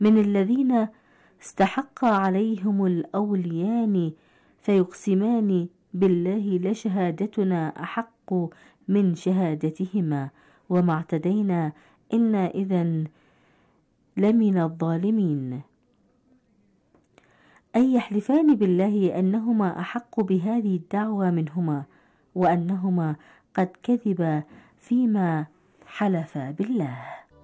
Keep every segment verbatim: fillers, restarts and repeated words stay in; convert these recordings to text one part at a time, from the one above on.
من الذين استحق عليهم الأوليان فيقسمان بالله لشهادتنا أحق من شهادتهما وما اعتدينا إنا إذن لمن الظالمين. أي يحلفان بالله أنهما أحق بهذه الدعوى منهما وأنهما قد كذبا فيما حلفا بالله.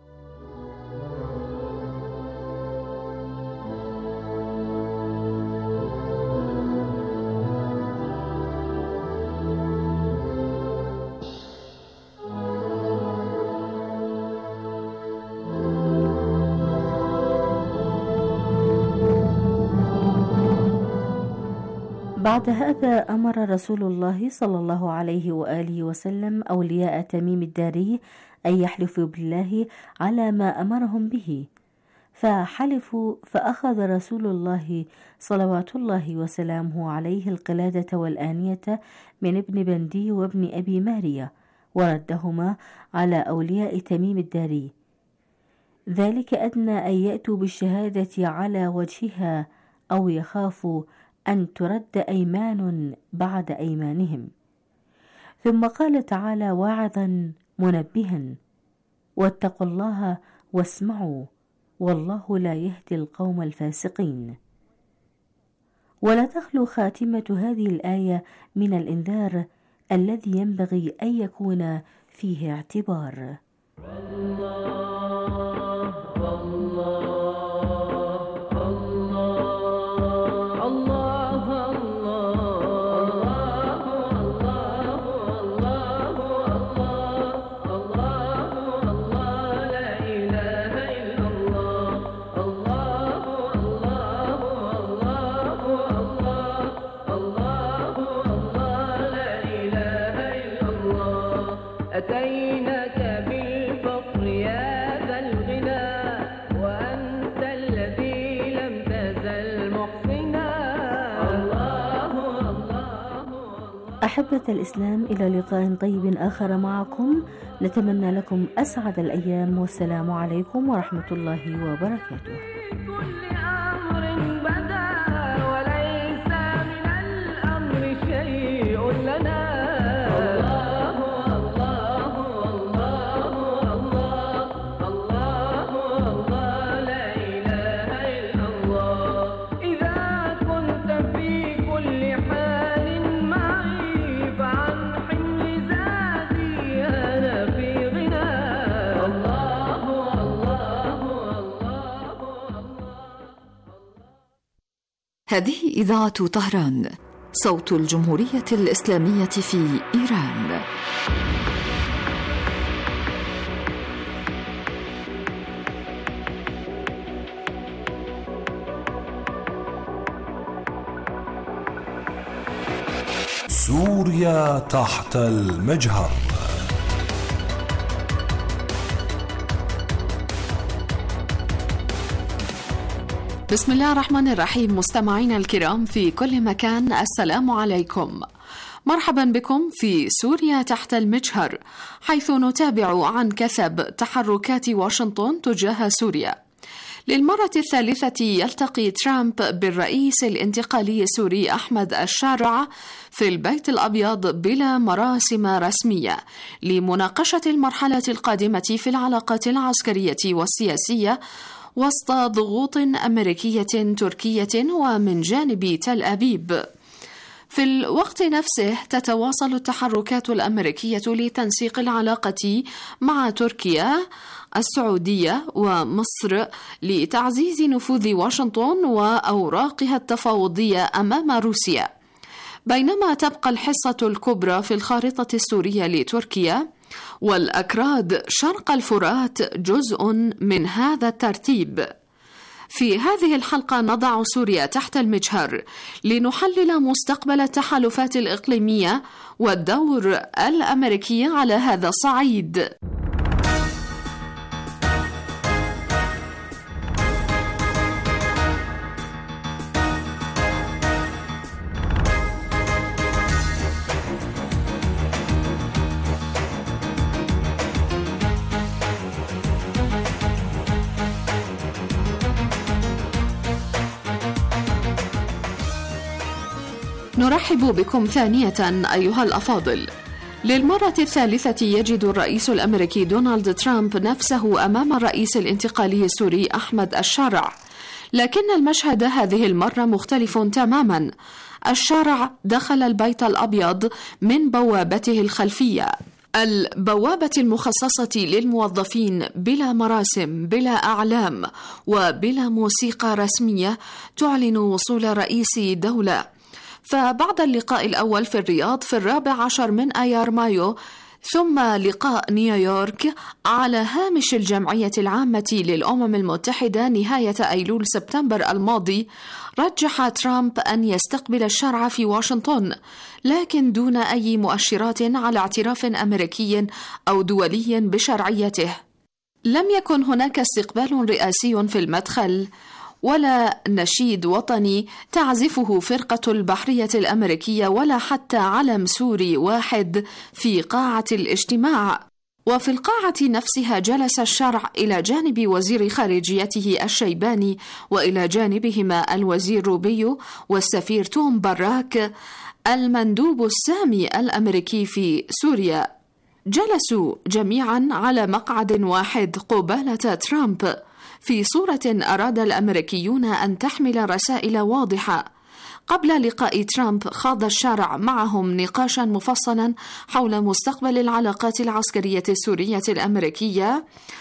بعد هذا أمر رسول الله صلى الله عليه وآله وسلم أولياء تميم الداري أن يحلفوا بالله على ما أمرهم به، فحلفوا، فأخذ رسول الله صلوات الله وسلامه عليه القلادة والآنية من ابن بندي وابن أبي مارية وردهما على أولياء تميم الداري، ذلك أدنى أن يأتوا بالشهادة على وجهها أو يخافوا أن ترد أيمان بعد أيمانهم. ثم قال تعالى واعظا منبها: واتقوا الله واسمعوا والله لا يهدي القوم الفاسقين. ولا تخلو خاتمة هذه الآية من الإنذار الذي ينبغي أن يكون فيه اعتبار. أتيناك بالفقر يا ذا الغنى وأنت الذي لم تزل محسنا. الله الله الله. أحبة الإسلام، إلى لقاء طيب آخر معكم، نتمنى لكم أسعد الأيام والسلام عليكم ورحمة الله وبركاته. هذه إذاعة طهران، صوت الجمهورية الإسلامية في إيران. سوريا تحت المجهر. بسم الله الرحمن الرحيم. مستمعينا الكرام في كل مكان، السلام عليكم. مرحبا بكم في سوريا تحت المجهر، حيث نتابع عن كثب تحركات واشنطن تجاه سوريا. للمرة الثالثة يلتقي ترامب بالرئيس الانتقالي السوري أحمد الشارع في البيت الأبيض بلا مراسم رسمية لمناقشة المرحلة القادمة في العلاقات العسكرية والسياسية وسط ضغوط أمريكية تركية ومن جانب تل أبيب. في الوقت نفسه تتواصل التحركات الأمريكية لتنسيق العلاقة مع تركيا، السعودية ومصر لتعزيز نفوذ واشنطن وأوراقها التفاوضية أمام روسيا، بينما تبقى الحصة الكبرى في الخارطة السورية لتركيا، والأكراد شرق الفرات جزء من هذا الترتيب. في هذه الحلقة نضع سوريا تحت المجهر لنحلل مستقبل التحالفات الإقليمية والدور الأمريكي على هذا الصعيد. نرحب بكم ثانية أيها الأفاضل. للمرة الثالثة يجد الرئيس الأمريكي دونالد ترامب نفسه أمام الرئيس الانتقالي السوري أحمد الشارع، لكن المشهد هذه المرة مختلف تماما. الشارع دخل البيت الأبيض من بوابته الخلفية، البوابة المخصصة للموظفين، بلا مراسم، بلا أعلام وبلا موسيقى رسمية تعلن وصول رئيس دولة. فبعد اللقاء الأول في الرياض في الرابع عشر من آيار مايو، ثم لقاء نيويورك على هامش الجمعية العامة للأمم المتحدة نهاية أيلول سبتمبر الماضي، رجح ترامب أن يستقبل الشرع في واشنطن، لكن دون أي مؤشرات على اعتراف أمريكي أو دولي بشرعيته. لم يكن هناك استقبال رئاسي في المدخل، ولا نشيد وطني تعزفه فرقة البحرية الأمريكية، ولا حتى علم سوري واحد في قاعة الاجتماع. وفي القاعة نفسها جلس الشرع إلى جانب وزير خارجيته الشيباني، وإلى جانبهما الوزير روبيو والسفير توم براك المندوب السامي الأمريكي في سوريا. جلسوا جميعا على مقعد واحد قبالة ترامب، في صورة أراد الأمريكيون أن تحمل رسائل واضحة. قبل لقاء ترامب خاض الشارع معهم نقاشا مفصلا حول مستقبل العلاقات العسكرية السورية الأمريكية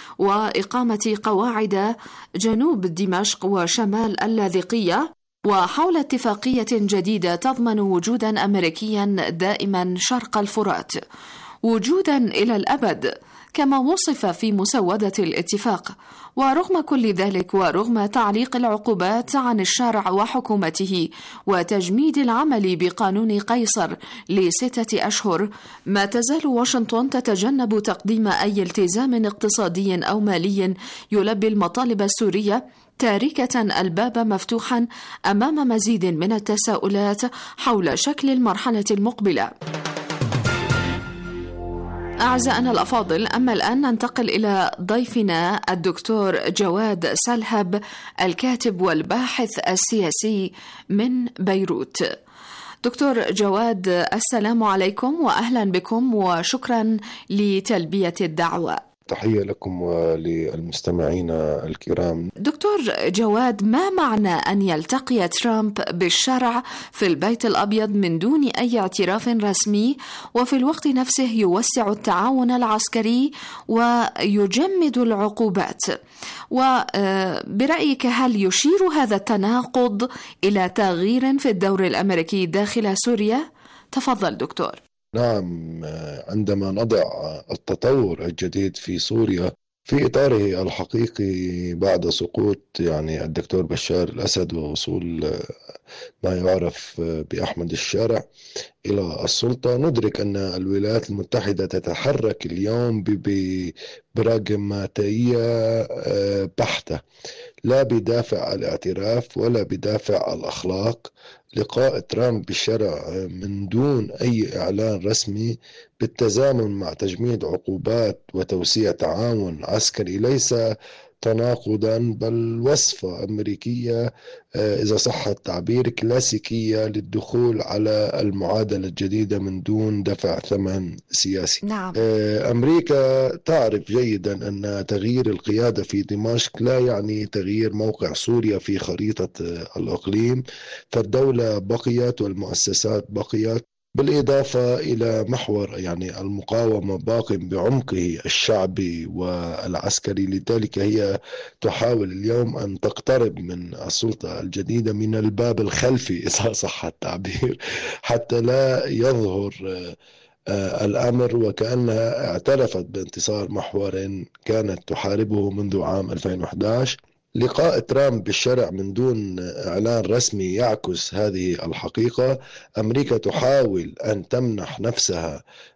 وإقامة قواعد جنوب دمشق وشمال اللاذقية، وحول اتفاقية جديدة تضمن وجودا أمريكيا دائما شرق الفرات، وجودا إلى الأبد كما وصف في مسودة الاتفاق. ورغم كل ذلك، ورغم تعليق العقوبات عن الشارع وحكومته وتجميد العمل بقانون قيصر لستة أشهر، ما تزال واشنطن تتجنب تقديم أي التزام اقتصادي أو مالي يلبي المطالب السورية، تاركة الباب مفتوحا أمام مزيد من التساؤلات حول شكل المرحلة المقبلة. أعزائنا الأفاضل، أما الآن ننتقل إلى ضيفنا الدكتور جواد سلهب، الكاتب والباحث السياسي من بيروت. دكتور جواد، السلام عليكم وأهلا بكم، وشكرا لتلبية الدعوة. تحية لكم وللمستمعين الكرام. دكتور جواد، ما معنى أن يلتقي ترامب بالشرع في البيت الأبيض من دون أي اعتراف رسمي، وفي الوقت نفسه يوسع التعاون العسكري ويجمد العقوبات؟ وبرأيك هل يشير هذا التناقض إلى تغيير في الدور الأمريكي داخل سوريا؟ تفضل دكتور. نعم، عندما نضع التطور الجديد في سوريا في إطاره الحقيقي بعد سقوط يعني الدكتور بشار الأسد ووصول ما يعرف بأحمد الشارع إلى السلطة، ندرك أن الولايات المتحدة تتحرك اليوم براغماتية بحتة، لا بدافع الاعتراف ولا بدافع الأخلاق. لقاء ترامب بالشرع من دون أي إعلان رسمي بالتزامن مع تجميد عقوبات وتوسيع تعاون عسكري ليس تناقضا، بل وصفة أمريكية إذا صح التعبير كلاسيكية للدخول على المعادلة الجديدة من دون دفع ثمن سياسي. نعم. أمريكا تعرف جيدا أن تغيير القيادة في دمشق لا يعني تغيير موقع سوريا في خريطة الإقليم، فالدولة بقيت والمؤسسات بقيت، بالإضافة إلى محور يعني المقاومة باق بعمقه الشعبي والعسكري. لذلك هي تحاول اليوم أن تقترب من السلطة الجديدة من الباب الخلفي إذا صح التعبير، حتى لا يظهر الأمر وكأنها اعترفت بانتصار محور كانت تحاربه منذ عام ألفين وأحد عشر. لقاء ترامب بالشرع من دون إعلان رسمي يعكس هذه الحقيقة. أمريكا تحاول أن تمنح نفسها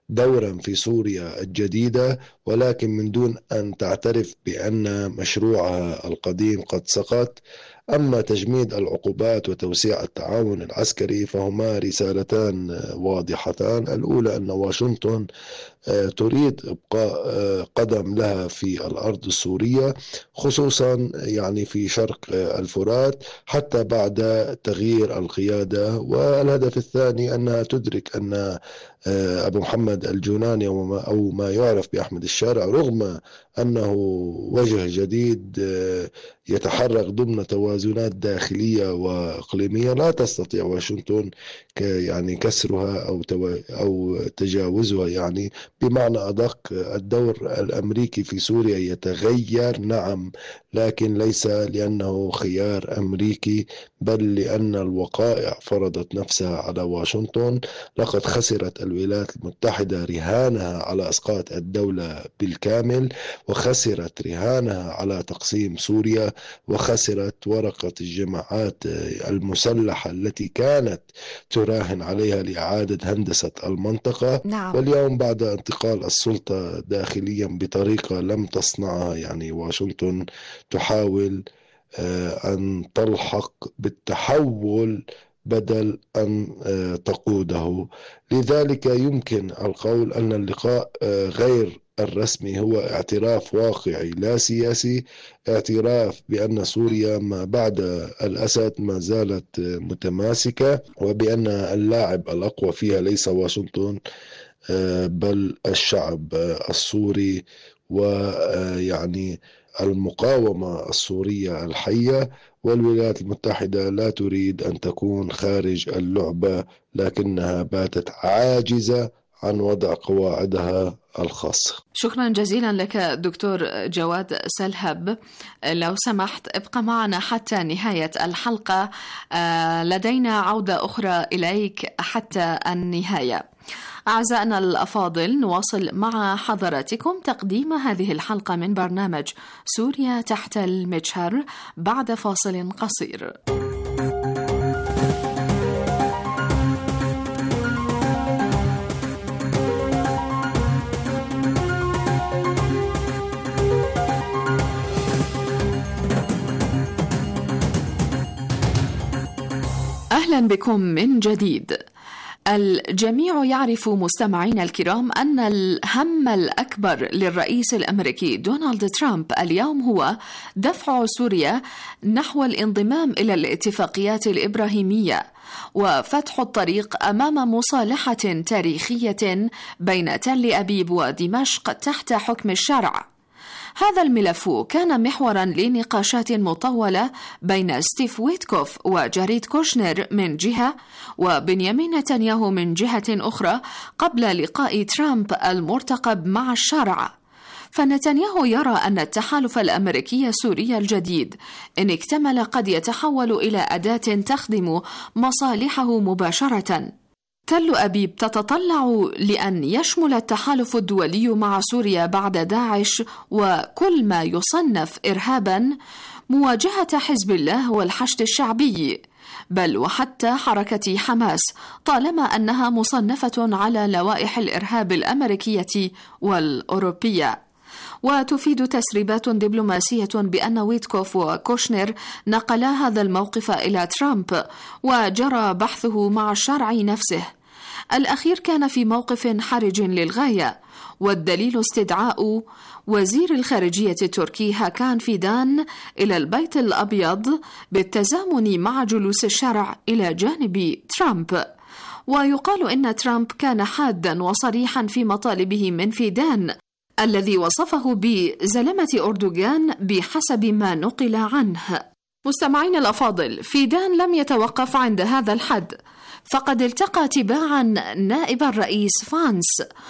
دورا في سوريا الجديدة، ولكن من دون أن تعترف بأن مشروعها القديم قد سقط. أما تجميد العقوبات وتوسيع التعاون العسكري فهما رسالتان واضحتان. الأولى أن واشنطن تريد إبقاء قدم لها في الأرض السورية، خصوصا يعني في شرق الفرات حتى بعد تغيير القيادة. والهدف الثاني أنها تدرك أن أبو محمد الجولاني أو ما يعرف بأحمد الشارع رغم أنه وجه جديد يتحرك ضمن توازنات داخلية وإقليمية، لا تستطيع واشنطن يعني كسرها أو أو تجاوزها. يعني بمعنى أدق، الدور الأمريكي في سوريا يتغير نعم، لكن ليس لأنه خيار أمريكي، بل لأن الوقائع فرضت نفسها على واشنطن. لقد خسرت الولايات المتحدة رهانها على إسقاط الدولة بالكامل، وخسرت رهانها على تقسيم سوريا، وخسرت ورقة الجماعات المسلحة التي كانت تراهن عليها لإعادة هندسة المنطقة. نعم. واليوم بعد انتقال السلطة داخليا بطريقة لم تصنعها يعني واشنطن تحاول أن تلحق بالتحول بدل أن تقوده. لذلك يمكن القول أن اللقاء غير الرسمي هو اعتراف واقعي لا سياسي، اعتراف بأن سوريا ما بعد الأسد ما زالت متماسكة، وبأن اللاعب الأقوى فيها ليس واشنطن بل الشعب السوري، ويعني المقاومة السورية الحية. والولايات المتحدة لا تريد أن تكون خارج اللعبة، لكنها باتت عاجزة عن وضع قواعدها الخاصة. شكرا جزيلا لك دكتور جواد سلهب. لو سمحت ابقى معنا حتى نهاية الحلقة، لدينا عودة أخرى إليك حتى النهاية. أعزائنا الأفاضل، نواصل مع حضراتكم تقديم هذه الحلقة من برنامج سوريا تحت المجهر بعد فاصل قصير. أهلا بكم من جديد. الجميع يعرف مستمعينا الكرام أن الهم الأكبر للرئيس الأمريكي دونالد ترامب اليوم هو دفع سوريا نحو الانضمام إلى الاتفاقيات الإبراهيمية وفتح الطريق أمام مصالحة تاريخية بين تل أبيب ودمشق تحت حكم الشرع. هذا الملف كان محورا لنقاشات مطولة بين ستيف ويتكوف وجاريد كوشنر من جهة وبنيامين نتنياهو من جهة أخرى قبل لقاء ترامب المرتقب مع الشارع. فنتنياهو يرى أن التحالف الأمريكي السوري الجديد إن اكتمل قد يتحول إلى أداة تخدم مصالحه مباشرة. تل أبيب تتطلع لأن يشمل التحالف الدولي مع سوريا بعد داعش وكل ما يصنف إرهابا مواجهة حزب الله والحشد الشعبي، بل وحتى حركة حماس طالما أنها مصنفة على لوائح الإرهاب الأمريكية والأوروبية. وتفيد تسريبات دبلوماسية بأن ويتكوف وكوشنر نقلا هذا الموقف إلى ترامب وجرى بحثه مع الشرع نفسه. الأخير كان في موقف حرج للغاية، والدليل استدعاء وزير الخارجية التركي هاكان فيدان إلى البيت الأبيض بالتزامن مع جلوس الشرع إلى جانب ترامب. ويقال إن ترامب كان حادا وصريحا في مطالبه من فيدان الذي وصفه بزلمة أردوغان بحسب ما نقل عنه. مستمعين الأفاضل، فيدان لم يتوقف عند هذا الحد، فقد التقى تباعا نائب الرئيس فانس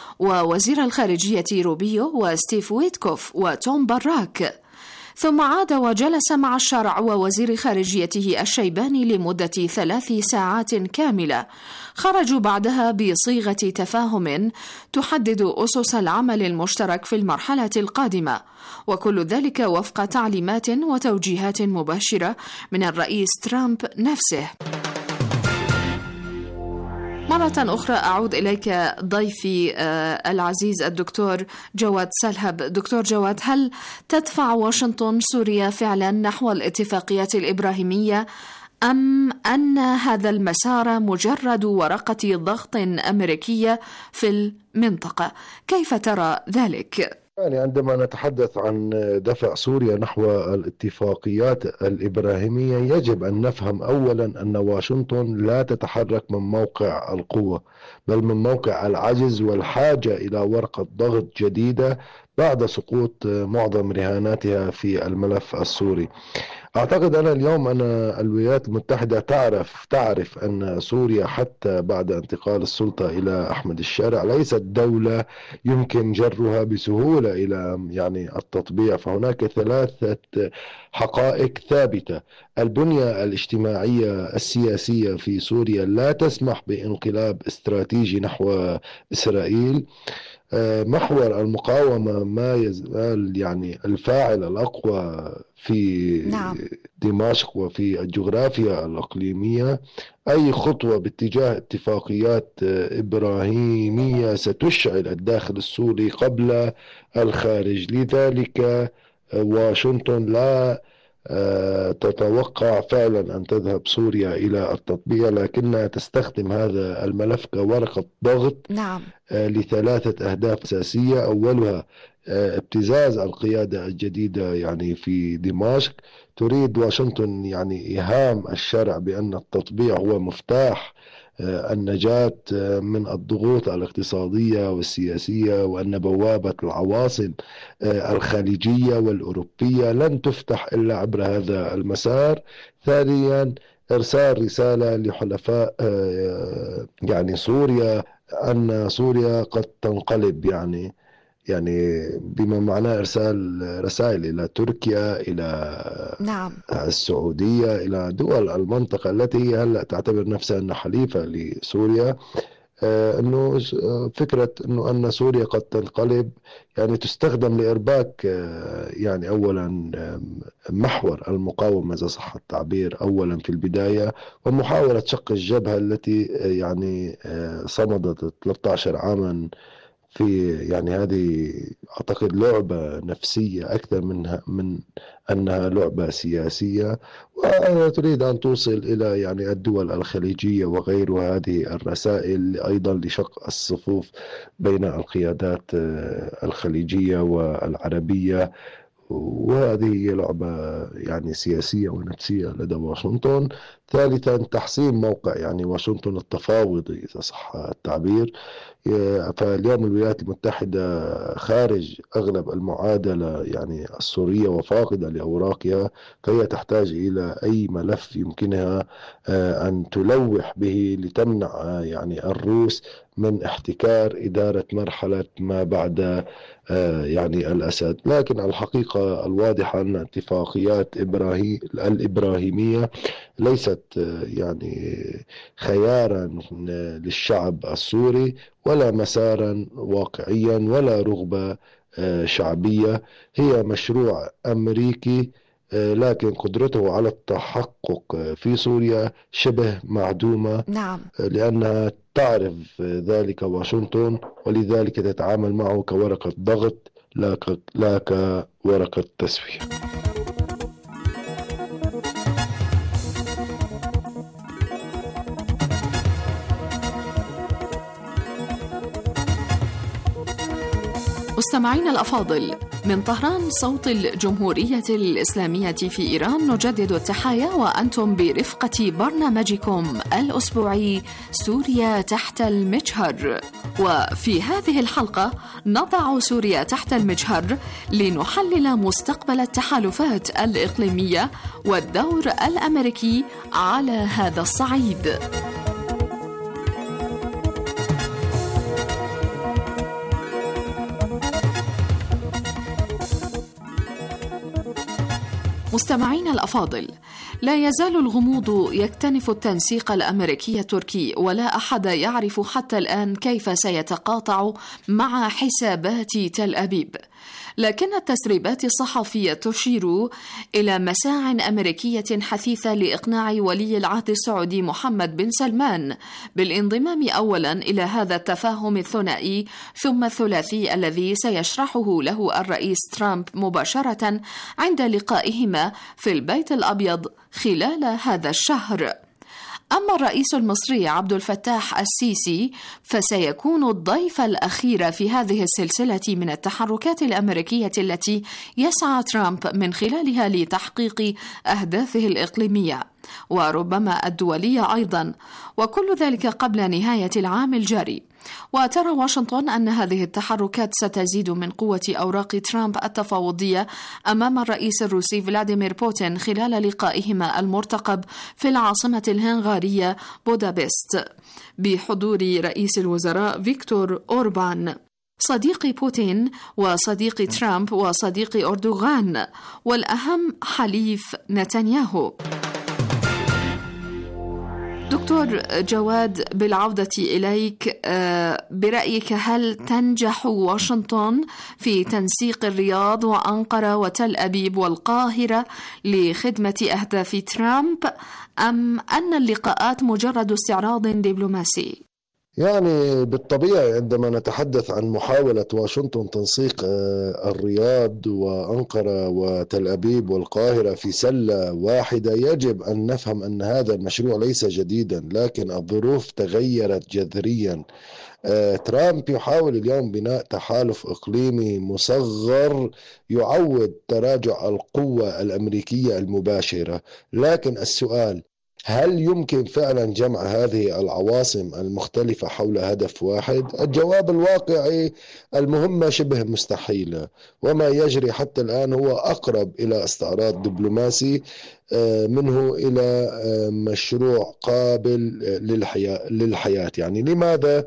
ووزير الخارجية روبيو وستيف ويتكوف وتوم باراك، ثم عاد وجلس مع الشرع ووزير خارجيته الشيباني لمدة ثلاث ساعات كاملة. خرجوا بعدها بصيغة تفاهم تحدد أسس العمل المشترك في المرحلة القادمة، وكل ذلك وفق تعليمات وتوجيهات مباشرة من الرئيس ترامب نفسه. مرة أخرى أعود إليك ضيفي العزيز الدكتور جواد سلهب. دكتور جواد، هل تدفع واشنطن سوريا فعلا نحو الاتفاقيات الإبراهيمية، أم أن هذا المسار مجرد ورقة ضغط أمريكية في المنطقة؟ كيف ترى ذلك؟ يعني عندما نتحدث عن دفع سوريا نحو الاتفاقيات الإبراهيمية يجب أن نفهم أولا أن واشنطن لا تتحرك من موقع القوة، بل من موقع العجز والحاجة إلى ورقة ضغط جديدة بعد سقوط معظم رهاناتها في الملف السوري. أعتقد أنا اليوم أن الولايات المتحدة تعرف تعرف أن سوريا حتى بعد انتقال السلطة إلى أحمد الشارع ليست دولة يمكن جرها بسهولة إلى يعني التطبيع. فهناك ثلاثة حقائق ثابتة: البنية الاجتماعية السياسية في سوريا لا تسمح بانقلاب استراتيجي نحو إسرائيل. محور المقاومة ما يزال يعني الفاعل الأقوى في نعم. دمشق وفي الجغرافيا الإقليمية. أي خطوة باتجاه اتفاقيات إبراهيمية ستشعل الداخل السوري قبل الخارج. لذلك واشنطن لا تتوقع فعلا أن تذهب سوريا إلى التطبيع، لكنها تستخدم هذا الملف كورقة ضغط نعم. لثلاثة أهداف أساسية. أولها ابتزاز القيادة الجديدة يعني في دمشق. تريد واشنطن يعني إيهام الشارع بأن التطبيع هو مفتاح النجاة من الضغوط الاقتصادية والسياسية، وأن بوابة العواصم الخليجية والأوروبية لن تفتح إلا عبر هذا المسار. ثانيا، إرسال رسالة لحلفاء يعني سوريا أن سوريا قد تنقلب، يعني يعني بما معناه إرسال رسائل إلى تركيا، إلى نعم. السعودية، إلى دول المنطقة التي هلأ تعتبر نفسها أنها حليفة لسوريا، أنه فكرة أنه أن سوريا قد تنقلب يعني تستخدم لإرباك يعني أولا محور المقاومة إذا صح التعبير أولا في البداية، ومحاولة شق الجبهة التي يعني صمدت ثلاثة عشر عاما في يعني هذه أعتقد لعبة نفسية أكثر منها من أنها لعبة سياسية، وتريد أن توصل إلى يعني الدول الخليجية وغيرها هذه الرسائل أيضا لشق الصفوف بين القيادات الخليجية والعربية. وهذه هي لعبة يعني سياسية ونفسية لدى واشنطن. ثالثا، تحسين موقع يعني واشنطن التفاوضي إذا صح التعبير. فاليوم الولايات المتحدة خارج أغلب المعادلة يعني السورية وفاقدة لأوراقها، فهي تحتاج إلى أي ملف يمكنها أن تلوح به لتمنع يعني الروس من احتكار إدارة مرحلة ما بعد يعني الأسد. لكن الحقيقة الواضحة أن اتفاقيات إبراهيم الإبراهيمية ليست يعني خيارا للشعب السوري ولا مسارا واقعيا ولا رغبة شعبية. هي مشروع أمريكي، لكن قدرته على التحقق في سوريا شبه معدومة نعم. لأنها تعرف ذلك واشنطن، ولذلك تتعامل معه كورقة ضغط لا كورقة تسوية. مستمعينا الأفاضل، من طهران صوت الجمهورية الإسلامية في إيران نجدد التحايا وأنتم برفقة برنامجكم الأسبوعي سوريا تحت المجهر. وفي هذه الحلقة نضع سوريا تحت المجهر لنحلل مستقبل التحالفات الإقليمية والدور الأمريكي على هذا الصعيد. مستمعينا الأفاضل، لا يزال الغموض يكتنف التنسيق الأمريكي التركي، ولا أحد يعرف حتى الآن كيف سيتقاطع مع حسابات تل أبيب. لكن التسريبات الصحفية تشير إلى مساع أمريكية حثيثة لإقناع ولي العهد السعودي محمد بن سلمان بالانضمام أولا إلى هذا التفاهم الثنائي ثم الثلاثي الذي سيشرحه له الرئيس ترامب مباشرة عند لقائهما في البيت الأبيض خلال هذا الشهر. أما الرئيس المصري عبد الفتاح السيسي فسيكون الضيف الأخير في هذه السلسلة من التحركات الأمريكية التي يسعى ترامب من خلالها لتحقيق أهدافه الإقليمية وربما الدولية أيضا، وكل ذلك قبل نهاية العام الجاري. وترى واشنطن أن هذه التحركات ستزيد من قوة أوراق ترامب التفاوضية أمام الرئيس الروسي فلاديمير بوتين خلال لقائهما المرتقب في العاصمة الهنغارية بودابست بحضور رئيس الوزراء فيكتور أوربان صديق بوتين وصديق ترامب وصديق أردوغان، والأهم حليف نتنياهو. دكتور جواد، بالعودة إليك، برأيك هل تنجح واشنطن في تنسيق الرياض وأنقرة وتل أبيب والقاهرة لخدمة أهداف ترامب، أم أن اللقاءات مجرد استعراض دبلوماسي؟ يعني بالطبيعي عندما نتحدث عن محاولة واشنطن تنسيق الرياض وأنقرة وتل أبيب والقاهرة في سلة واحدة، يجب أن نفهم أن هذا المشروع ليس جديدا، لكن الظروف تغيرت جذريا. ترامب يحاول اليوم بناء تحالف إقليمي مصغر يعوض تراجع القوة الأمريكية المباشرة، لكن السؤال: هل يمكن فعلا جمع هذه العواصم المختلفة حول هدف واحد؟ الجواب الواقعي: المهمة شبه مستحيلة، وما يجري حتى الآن هو أقرب إلى استعراض دبلوماسي منه إلى مشروع قابل للحياة. يعني لماذا؟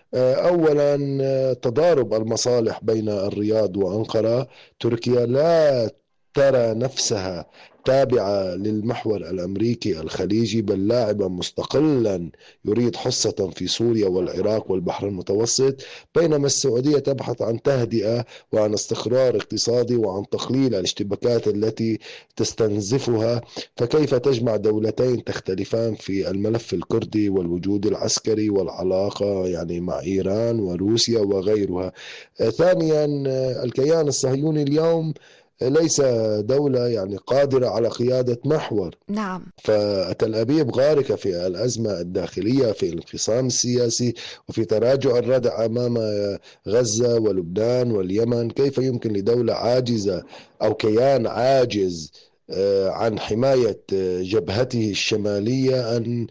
أولا، تضارب المصالح بين الرياض وأنقرة. تركيا لا ترى نفسها تابعة للمحور الأمريكي الخليجي، بل لاعبا مستقلا يريد حصة في سوريا والعراق والبحر المتوسط، بينما السعودية تبحث عن تهدئة وعن استقرار اقتصادي وعن تقليل الاشتباكات التي تستنزفها. فكيف تجمع دولتين تختلفان في الملف الكردي والوجود العسكري والعلاقة يعني مع إيران وروسيا وغيرها؟ ثانيا، الكيان الصهيوني اليوم ليس دولة يعني قادرة على قيادة محور. نعم. فتل أبيب غارقة في الأزمة الداخلية، في الانقسام السياسي، وفي تراجع الردع أمام غزة ولبنان واليمن. كيف يمكن لدولة عاجزة أو كيان عاجز عن حماية جبهته الشمالية أن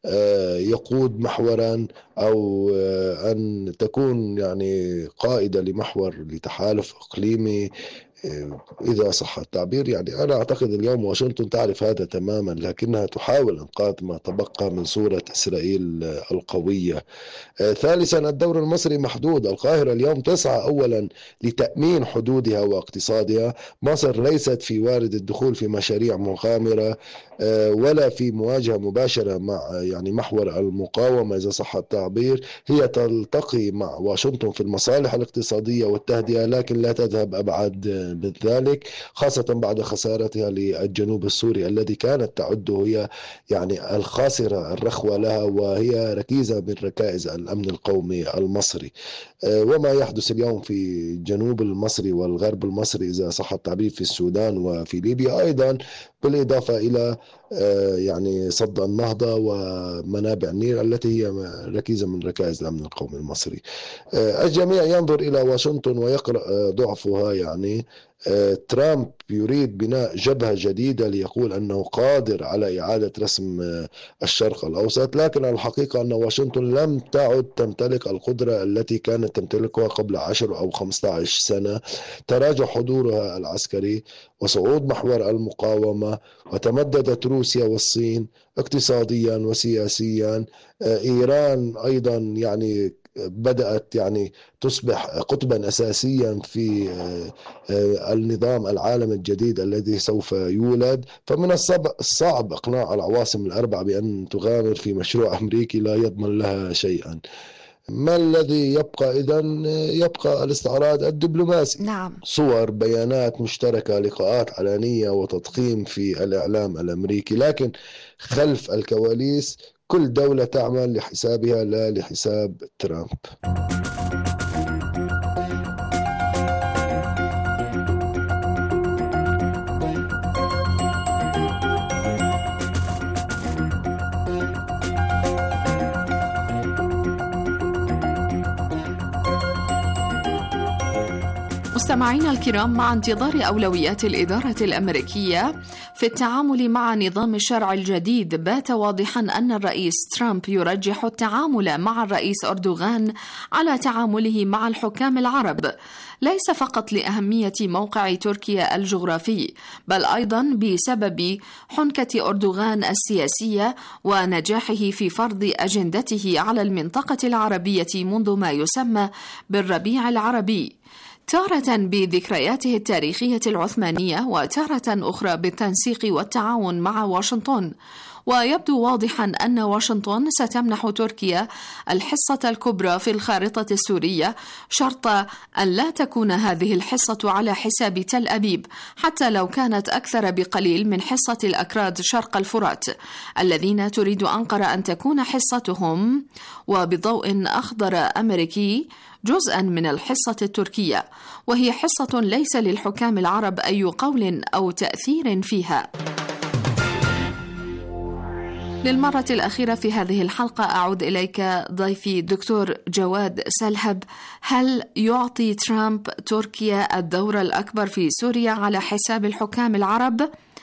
يقود محورا أو أن تكون يعني قائدة لمحور لتحالف إقليمي إذا صح التعبير؟ يعني أنا أعتقد اليوم واشنطن تعرف هذا تماما، لكنها تحاول إنقاذ ما تبقى من صورة إسرائيل القوية. ثالثا، الدور المصري محدود. القاهرة اليوم تسعى أولا لتأمين حدودها واقتصادها. مصر ليست في وارد الدخول في مشاريع مغامرة ولا في مواجهة مباشرة مع يعني محور المقاومة إذا صح التعبير. هي تلتقي مع واشنطن في المصالح الاقتصادية والتهدئة، لكن لا تذهب أبعد من ذلك، خاصة بعد خسارتها للجنوب السوري الذي كانت تعده هي يعني الخاسرة الرخوة لها، وهي ركيزة من ركائز الأمن القومي المصري. وما يحدث اليوم في الجنوب المصري والغرب المصري إذا صح التعبير في السودان وفي ليبيا أيضا، بالإضافة إلى يعني صد النهضة ومنابع النيل التي هي ركيزة من ركائز الأمن القومي المصري. الجميع ينظر إلى واشنطن ويقرأ ضعفها. يعني ترامب يريد بناء جبهة جديدة ليقول أنه قادر على إعادة رسم الشرق الأوسط، لكن الحقيقة أن واشنطن لم تعد تمتلك القدرة التي كانت تمتلكها قبل عشر أو خمسة عشر سنة. تراجع حضورها العسكري وصعود محور المقاومة، وتمددت روسيا والصين اقتصاديا وسياسيا. إيران أيضا يعني بدأت يعني تصبح قطبا أساسيا في النظام العالم الجديد الذي سوف يولد. فمن الصعب إقناع العواصم الأربع بأن تغامر في مشروع أمريكي لا يضمن لها شيئا. ما الذي يبقى إذن؟ يبقى الاستعراض الدبلوماسي. نعم. صور، بيانات مشتركة، لقاءات علنية وتضخيم في الإعلام الأمريكي، لكن خلف الكواليس كل دولة تعمل لحسابها لا لحساب ترامب. مستمعينا الكرام، مع انتظار أولويات الإدارة الأمريكية في التعامل مع نظام الشرع الجديد، بات واضحا أن الرئيس ترامب يرجح التعامل مع الرئيس أردوغان على تعامله مع الحكام العرب، ليس فقط لأهمية موقع تركيا الجغرافي، بل أيضا بسبب حنكة أردوغان السياسية ونجاحه في فرض أجندته على المنطقة العربية منذ ما يسمى بالربيع العربي، تارة بذكرياته التاريخية العثمانية وتارة أخرى بالتنسيق والتعاون مع واشنطن. ويبدو واضحا أن واشنطن ستمنح تركيا الحصة الكبرى في الخارطة السورية، شرط أن لا تكون هذه الحصة على حساب تل أبيب، حتى لو كانت أكثر بقليل من حصة الأكراد شرق الفرات الذين تريد أنقرة أن تكون حصتهم وبضوء أخضر أمريكي جزءا من الحصة التركية، وهي حصة ليس للحكام العرب أي قول أو تأثير فيها. للمرة الأخيرة في هذه الحلقة أعود إليك ضيفي دكتور جواد سلهب. هل يعطي ترامب تركيا الدور الأكبر في سوريا على حساب الحكام العرب؟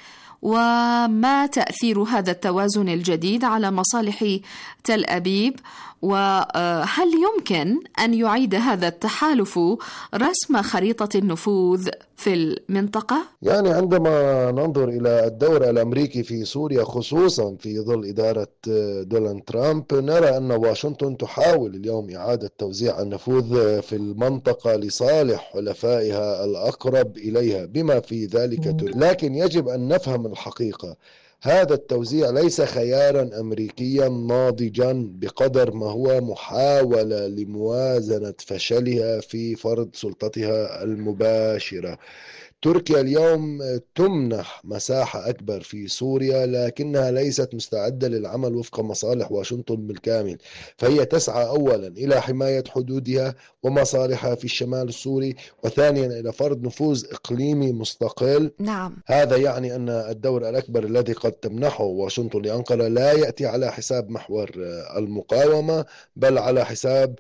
وما تأثير هذا التوازن الجديد على مصالح تل أبيب؟ وهل يمكن أن يعيد هذا التحالف رسم خريطة النفوذ في المنطقة؟ يعني عندما ننظر إلى الدور الأمريكي في سوريا خصوصا في ظل إدارة دونالد ترامب، نرى أن واشنطن تحاول اليوم إعادة توزيع النفوذ في المنطقة لصالح حلفائها الأقرب إليها بما في ذلك تركيا. لكن يجب أن نفهم الحقيقة، هذا التوزيع ليس خيارا أمريكيا ناضجا بقدر ما هو محاولة لموازنة فشلها في فرض سلطتها المباشرة. تركيا اليوم تمنح مساحة أكبر في سوريا، لكنها ليست مستعدة للعمل وفق مصالح واشنطن بالكامل، فهي تسعى أولا إلى حماية حدودها ومصالحها في الشمال السوري، وثانيا إلى فرض نفوذ إقليمي مستقل. نعم. هذا يعني أن الدور الأكبر الذي قد تمنحه واشنطن لأنقرة لا يأتي على حساب محور المقاومة، بل على حساب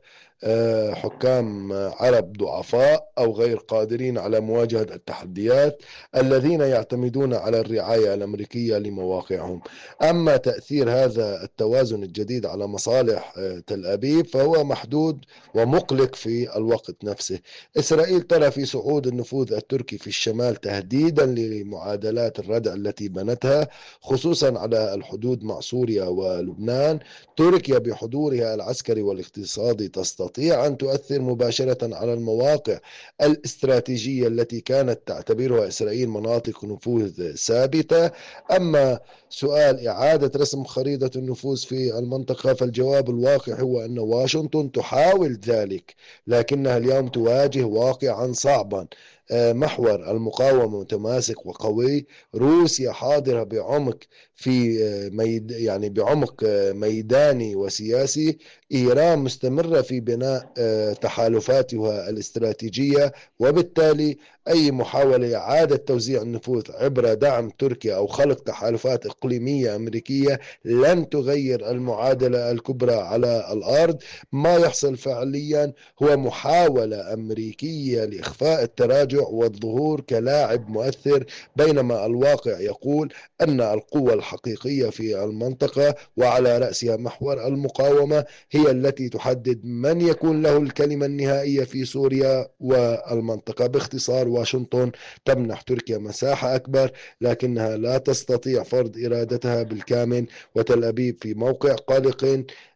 حكام عرب ضعفاء أو غير قادرين على مواجهة التحديات الذين يعتمدون على الرعاية الأمريكية لمواقعهم. أما تأثير هذا التوازن الجديد على مصالح تل أبيب فهو محدود ومقلق في الوقت نفسه. إسرائيل ترى في صعود النفوذ التركي في الشمال تهديدا لمعادلات الردع التي بنتها خصوصا على الحدود مع سوريا ولبنان. تركيا بحضورها العسكري والاقتصادي تستطيع أن تؤثر مباشرة على المواقع الاستراتيجية التي كانت تعتبرها إسرائيل مناطق نفوذ ثابتة. أما سؤال إعادة رسم خريطة النفوذ في المنطقة فالجواب الواقع هو أن واشنطن تحاول ذلك، لكنها اليوم تواجه واقعا صعبا. محور المقاومة متماسك وقوي، روسيا حاضرة بعمق في ميد يعني بعمق ميداني وسياسي، إيران مستمرة في بناء تحالفاتها الاستراتيجية، وبالتالي أي محاولة إعادة توزيع النفوذ عبر دعم تركيا أو خلق تحالفات إقليمية أمريكية لن تغير المعادلة الكبرى على الأرض. ما يحصل فعليا هو محاولة أمريكية لإخفاء التراجع والظهور كلاعب مؤثر، بينما الواقع يقول أن القوة الحقيقية في المنطقة وعلى رأسها محور المقاومة هي التي تحدد من يكون له الكلمة النهائية في سوريا والمنطقة. باختصار، واشنطن تمنح تركيا مساحة أكبر لكنها لا تستطيع فرض إرادتها بالكامل، وتل أبيب في موقع قلق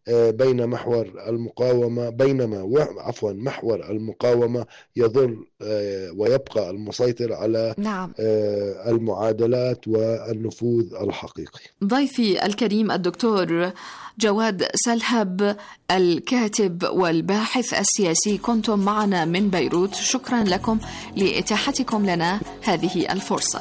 بين محور المقاومة بينما عفوا محور المقاومة يظل ويبقى المسيطر على نعم. المعادلات والنفوذ الحقيقي. ضيفي الكريم الدكتور جواد سلهب، الكاتب والباحث السياسي، كنتم معنا من بيروت. شكرا لكم لإتاحتكم لنا هذه الفرصة.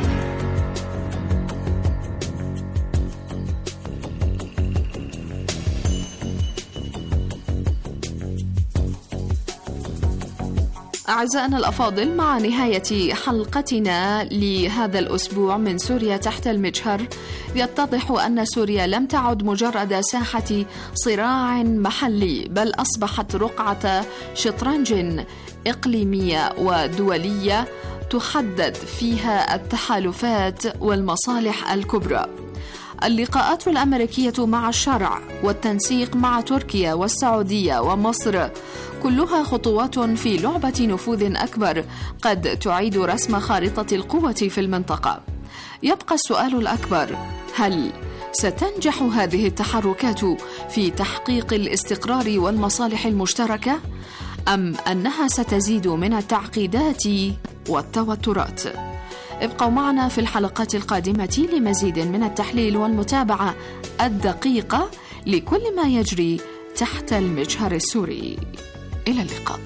أعزائنا الأفاضل، مع نهاية حلقتنا لهذا الأسبوع من سوريا تحت المجهر، يتضح أن سوريا لم تعد مجرد ساحة صراع محلي، بل أصبحت رقعة شطرنج إقليمية ودولية تحدد فيها التحالفات والمصالح الكبرى. اللقاءات الأمريكية مع الشرع والتنسيق مع تركيا والسعودية ومصر كلها خطوات في لعبة نفوذ أكبر قد تعيد رسم خارطة القوة في المنطقة. يبقى السؤال الأكبر: هل ستنجح هذه التحركات في تحقيق الاستقرار والمصالح المشتركة، أم أنها ستزيد من التعقيدات والتوترات؟ ابقوا معنا في الحلقات القادمة لمزيد من التحليل والمتابعة الدقيقة لكل ما يجري تحت المجهر السوري. إلى اللقاء.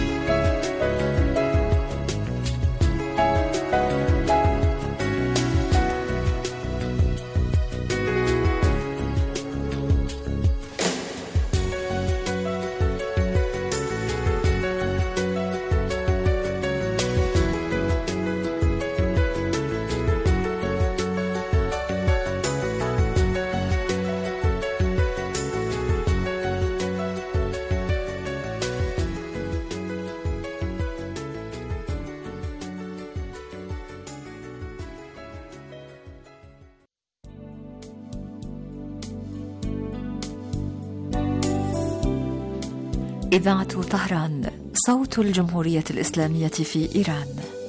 إذاعة طهران، صوت الجمهورية الإسلامية في إيران.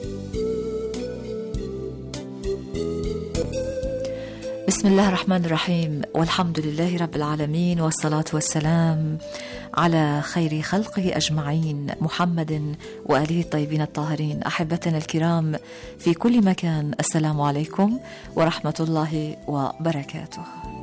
بسم الله الرحمن الرحيم، والحمد لله رب العالمين، والصلاة والسلام على خير خلقه أجمعين، محمد وآله الطيبين الطاهرين. أحبتنا الكرام في كل مكان، السلام عليكم ورحمة الله وبركاته.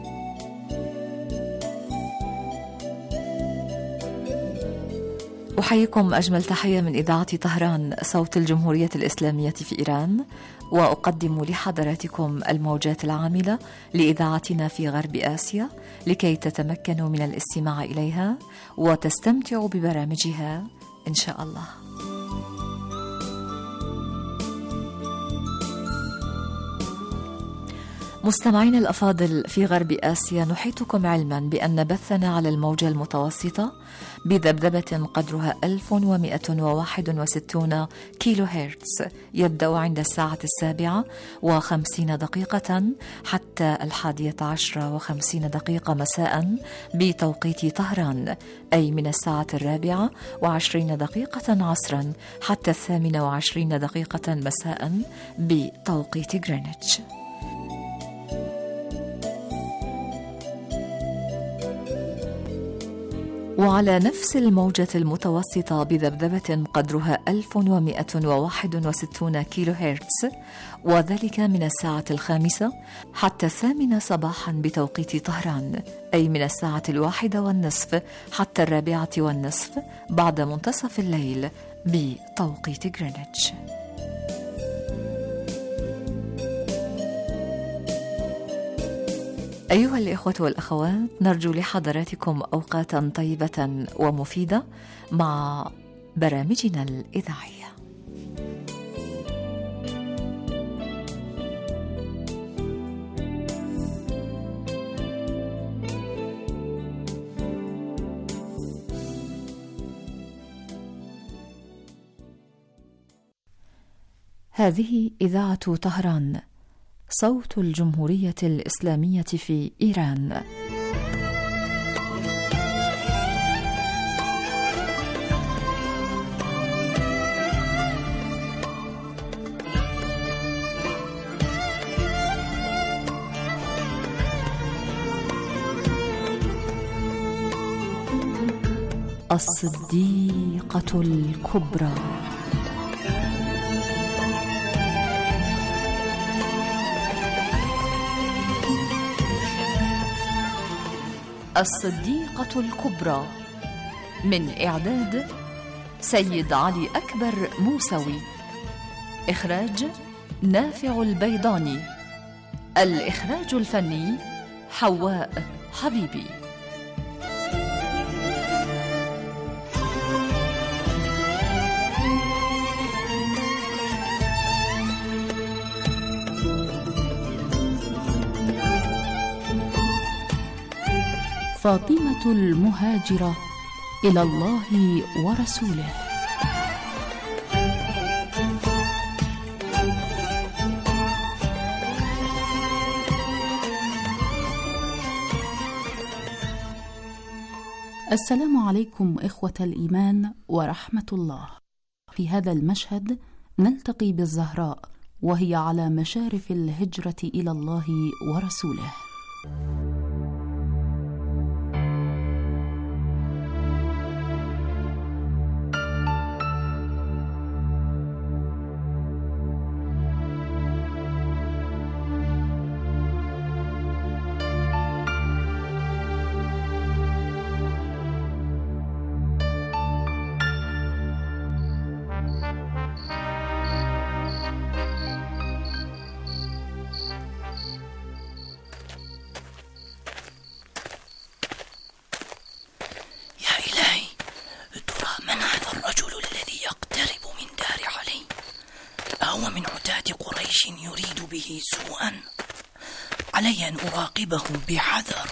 أحييكم أجمل تحية من إذاعة طهران، صوت الجمهورية الإسلامية في إيران، وأقدم لحضراتكم الموجات العاملة لإذاعتنا في غرب آسيا لكي تتمكنوا من الاستماع إليها وتستمتعوا ببرامجها إن شاء الله. مستمعين الأفاضل في غرب آسيا، نحيطكم علما بأن بثنا على الموجة المتوسطة بذبذبة قدرها ألف ومئة وواحد وستين كيلو هرتز يبدأ عند الساعة السابعة وخمسين دقيقة حتى الحادية عشرة وخمسين دقيقة مساء بتوقيت طهران، أي من الساعة الرابعة وعشرين دقيقة عصرا حتى الثامنة وعشرين دقيقة مساء بتوقيت غرينتش. وعلى نفس الموجة المتوسطة بذبذبة قدرها ألف ومئة وواحد وستين كيلو هرتز، وذلك من الساعة الخامسة حتى الثامنة صباحا بتوقيت طهران، أي من الساعة الواحدة والنصف حتى الرابعة والنصف بعد منتصف الليل بتوقيت غرينتش. أيها الإخوة والأخوات، نرجو لحضراتكم أوقاتا طيبة ومفيدة مع برامجنا الإذاعية. هذه إذاعة طهران، صوت الجمهورية الإسلامية في إيران. الصديقة الكبرى. الصديقة الكبرى، من إعداد سيد علي أكبر موسوي، إخراج نافع البيضاني، الإخراج الفني حواء حبيبي. فاطمة المهاجرة إلى الله ورسوله. السلام عليكم إخوة الإيمان ورحمة الله. في هذا المشهد نلتقي بالزهراء وهي على مشارف الهجرة إلى الله ورسوله. هو من عتاة قريش يريد به سوءا، علي أن أراقبه بحذر.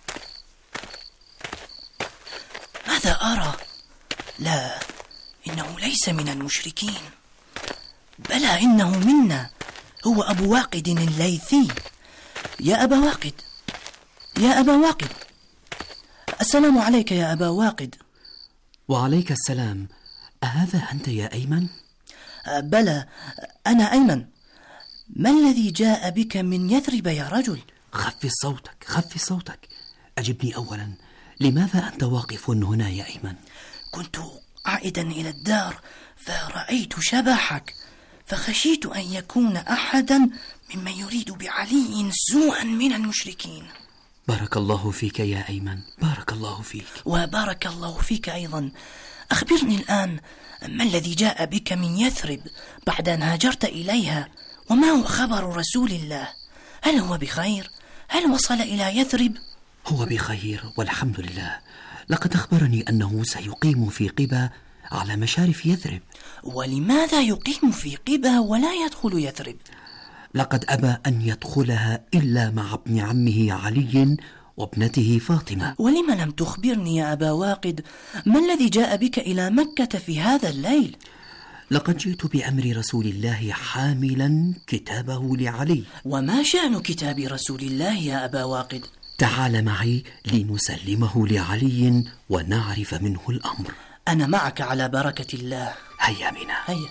ماذا أرى؟ لا، إنه ليس من المشركين، بلى إنه منا، هو أبو واقد الليثي. يا أبا واقد، يا أبا واقد، السلام عليك يا أبا واقد. وعليك السلام. أهذا أنت يا أيمن؟ بلى، أنا أيمن. ما الذي جاء بك من يثرب يا رجل؟ خفض صوتك، خفض صوتك. أجبني أولا، لماذا أنت واقف هنا يا أيمن؟ كنت عائدا إلى الدار فرأيت شبحك، فخشيت أن يكون أحدا ممن يريد بعلي سوءا من المشركين. بارك الله فيك يا أيمن، بارك الله فيك. وبارك الله فيك أيضا. أخبرني الآن، ما الذي جاء بك من يثرب بعد أن هاجرت إليها؟ وما هو خبر رسول الله؟ هل هو بخير؟ هل وصل إلى يثرب؟ هو بخير والحمد لله. لقد أخبرني أنه سيقيم في قبة على مشارف يثرب. ولماذا يقيم في قبة ولا يدخل يثرب؟ لقد أبى أن يدخلها إلا مع ابن عمه علي وابنته فاطمة. ولم لم تخبرني يا أبا واقد، ما الذي جاء بك إلى مكة في هذا الليل؟ لقد جئت بأمر رسول الله حاملا كتابه لعلي. وما شأن كتاب رسول الله يا أبا واقد؟ تعال معي لنسلمه لعلي ونعرف منه الأمر. أنا معك على بركة الله. هيا بنا. هيا.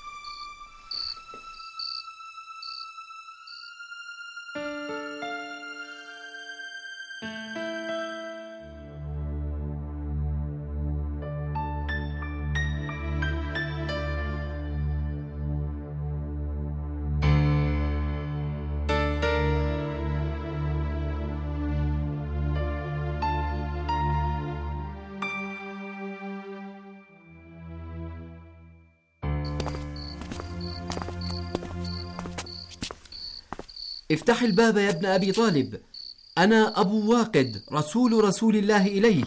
افتح الباب يا ابن أبي طالب، أنا أبو واقد رسول رسول الله إليك.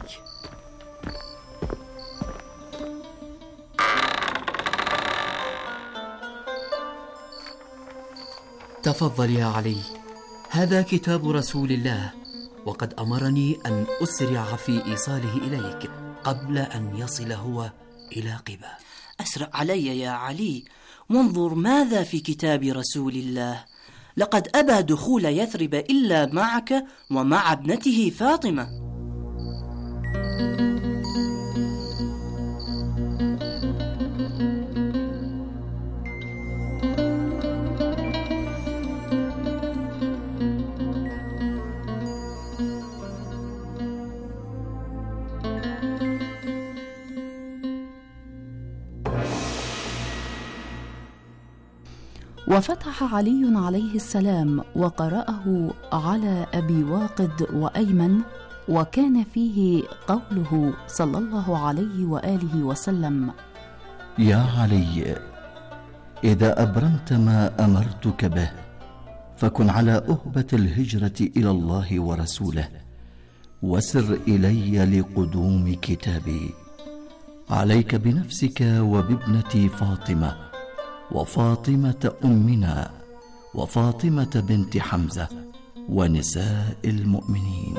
تفضل يا علي، هذا كتاب رسول الله، وقد أمرني أن أسرع في إيصاله إليك قبل أن يصل هو إلى قبة. أسرع علي يا علي، وانظر ماذا في كتاب رسول الله. لقد أبى دخول يثرب إلا معك ومع ابنته فاطمة. وفتح علي عليه السلام وقرأه على أبي واقد وأيمن، وكان فيه قوله صلى الله عليه وآله وسلم: يا علي، إذا أبرمت ما أمرتك به فكن على أهبة الهجرة إلى الله ورسوله، وسر إلي لقدوم كتابي. عليك بنفسك وبابنتي فاطمة، وفاطمة أمنا، وفاطمة بنت حمزة، ونساء المؤمنين.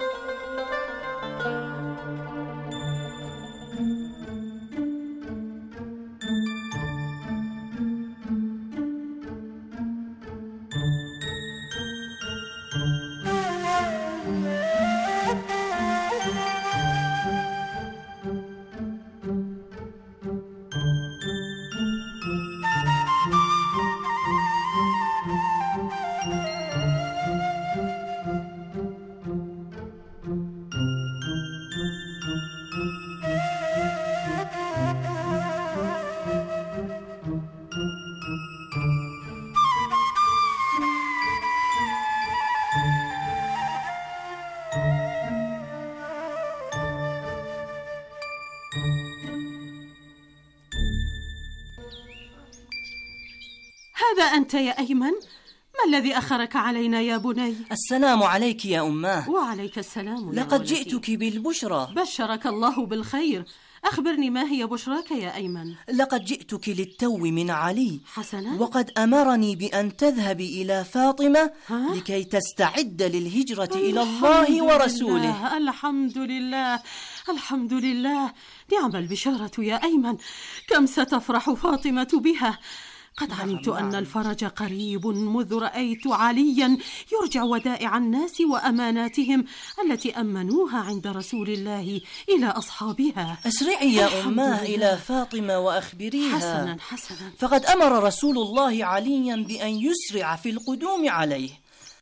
هذا أنت يا أيمن؟ ما الذي أخرك علينا يا بني؟ السلام عليك يا أماه. وعليك السلام يا لقد ولدي. جئتك بالبشرى. بشرك الله بالخير. أخبرني، ما هي بشراك يا أيمن؟ لقد جئتك للتو من علي. حسنا. وقد أمرني بأن تذهبي إلى فاطمة ها؟ لكي تستعد للهجرة إلى الله ورسوله. لله. الحمد لله الحمد لله. نعم البشارة يا أيمن، كم ستفرح فاطمة بها. قد علمت أن الفرج قريب منذ رأيت عليا يرجع ودائع الناس وأماناتهم التي أمنوها عند رسول الله إلى أصحابها. أسرعي يا أماه إلى فاطمة وأخبريها. حسنا حسنا. فقد أمر رسول الله عليا بأن يسرع في القدوم عليه.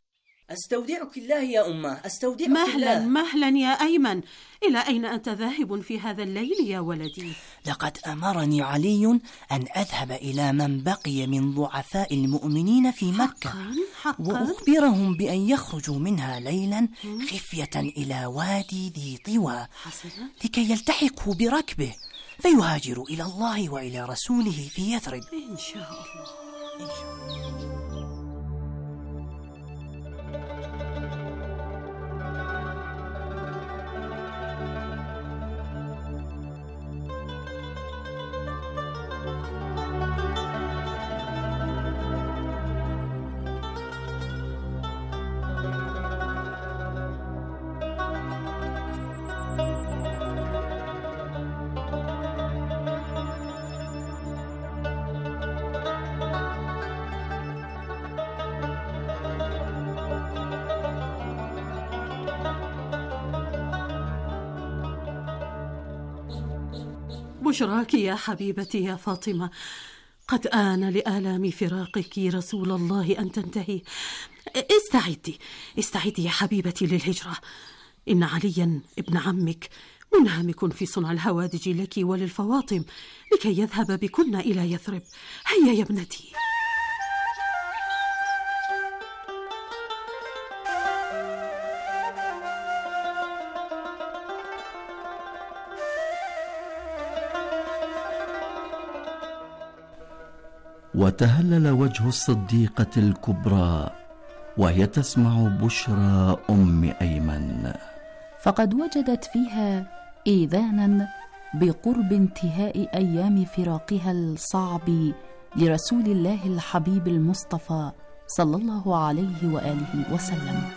أستودعك الله يا أمه، أستودعك مهلا الله. مهلا يا أيمن، إلى أين أنت ذاهب في هذا الليل يا ولدي؟ لقد أمرني علي أن أذهب إلى من بقي من ضعفاء المؤمنين في مكة، حقا حقا؟ وأخبرهم بأن يخرجوا منها ليلا خفية إلى وادي ذي طوى حسنا. لكي يلتحقوا بركبه فيهاجروا إلى الله وإلى رسوله في يثرب إن شاء الله. إن شاء الله. بشراك يا حبيبتي يا فاطمة، قد آن لآلام فراقك رسول الله أن تنتهي. استعدي استعدي يا حبيبتي للهجرة. إن عليا ابن عمك منهمك في صنع الهوادج لك وللفواطم لكي يذهب بكن إلى يثرب. هيا يا ابنتي. وتهلل وجه الصديقة الكبرى وهي تسمع بشرى أم أيمن، فقد وجدت فيها إيذانا بقرب انتهاء أيام فراقها الصعب لرسول الله الحبيب المصطفى صلى الله عليه وآله وسلم.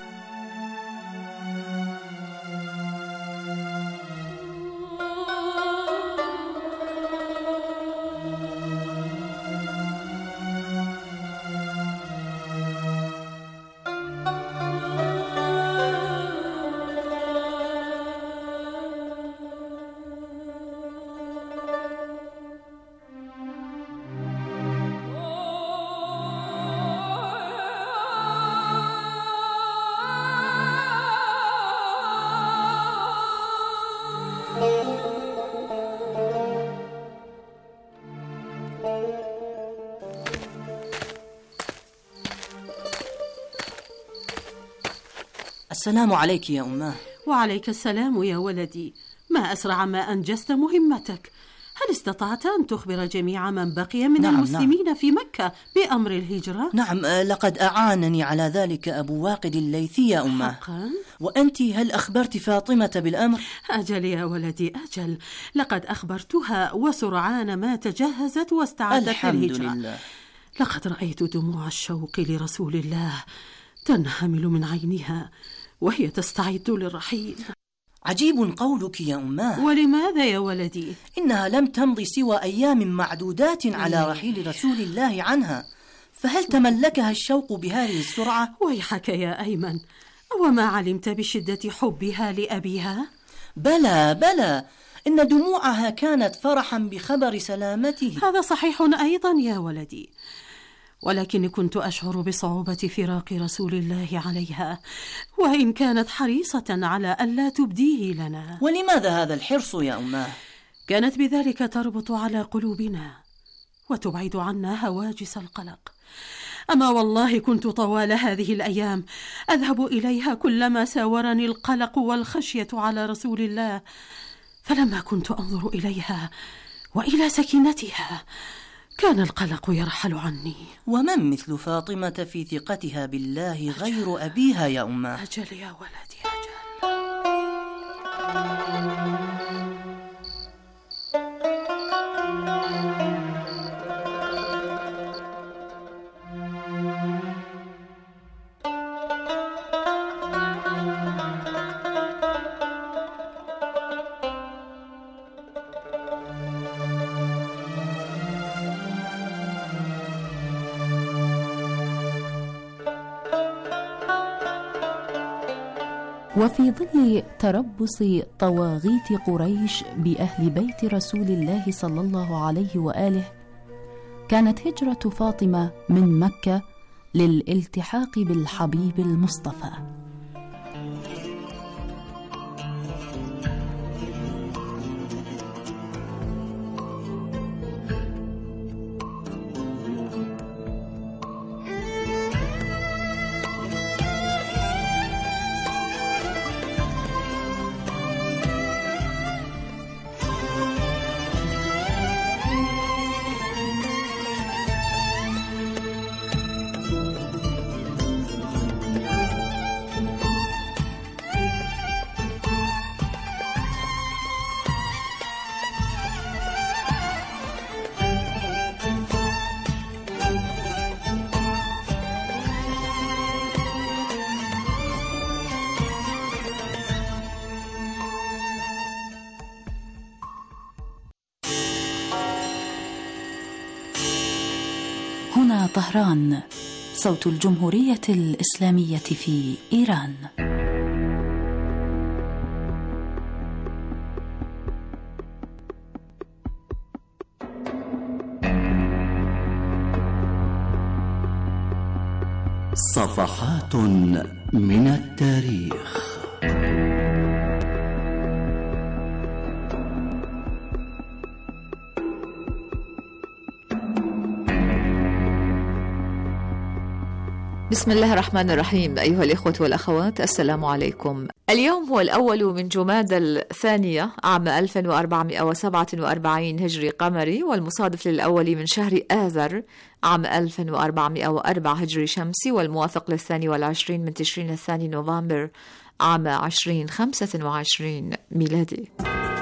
السلام عليك يا أماه. وعليك السلام يا ولدي. ما أسرع ما أنجزت مهمتك. هل استطعت أن تخبر جميع من بقي من نعم المسلمين نعم. في مكة بأمر الهجرة؟ نعم، لقد أعانني على ذلك أبو واقد الليثي يا أماه. حقا؟ وأنت هل أخبرت فاطمة بالأمر؟ أجل يا ولدي أجل، لقد أخبرتها وسرعان ما تجهزت واستعدت الحمد للهجرة. لله. لقد رأيت دموع الشوق لرسول الله تنهمل من عينها وهي تستعد للرحيل. عجيب قولك يا أماه. ولماذا يا ولدي؟ إنها لم تمض سوى أيام معدودات على رحيل رسول الله عنها، فهل تملكها الشوق بهذه السرعة؟ ويحك يا أيمن، وما علمت بشدة حبها لأبيها؟ بلى بلى، إن دموعها كانت فرحا بخبر سلامته. هذا صحيح أيضا يا ولدي، ولكني كنت أشعر بصعوبة فراق رسول الله عليها، وإن كانت حريصة على ألا تبديه لنا. ولماذا هذا الحرص يا أماه؟ كانت بذلك تربط على قلوبنا وتبعد عنا هواجس القلق. أما والله كنت طوال هذه الأيام أذهب إليها كلما ساورني القلق والخشية على رسول الله، فلما كنت أنظر إليها وإلى سكينتها كان القلق يرحل عني. ومن مثل فاطمة في ثقتها بالله غير أبيها يا أماه؟ أجل يا ولدي أجل. وفي ظل تربص طواغيت قريش بأهل بيت رسول الله صلى الله عليه وآله، كانت هجرة فاطمة من مكة للالتحاق بالحبيب المصطفى. هنا طهران، صوت الجمهورية الإسلامية في إيران. صفحات من التاريخ. بسم الله الرحمن الرحيم. أيها الإخوة والأخوات، السلام عليكم. اليوم هو الأول من جمادى الثانية عام ألف وأربعمائة وسبعة وأربعين هجري قمري، والمصادف للأول من شهر آذر عام ألف وأربعمائة وأربعة هجري شمسي، والموافق للثاني والعشرين من تشرين الثاني نوفمبر عام عشرين خمسة وعشرين ميلادي.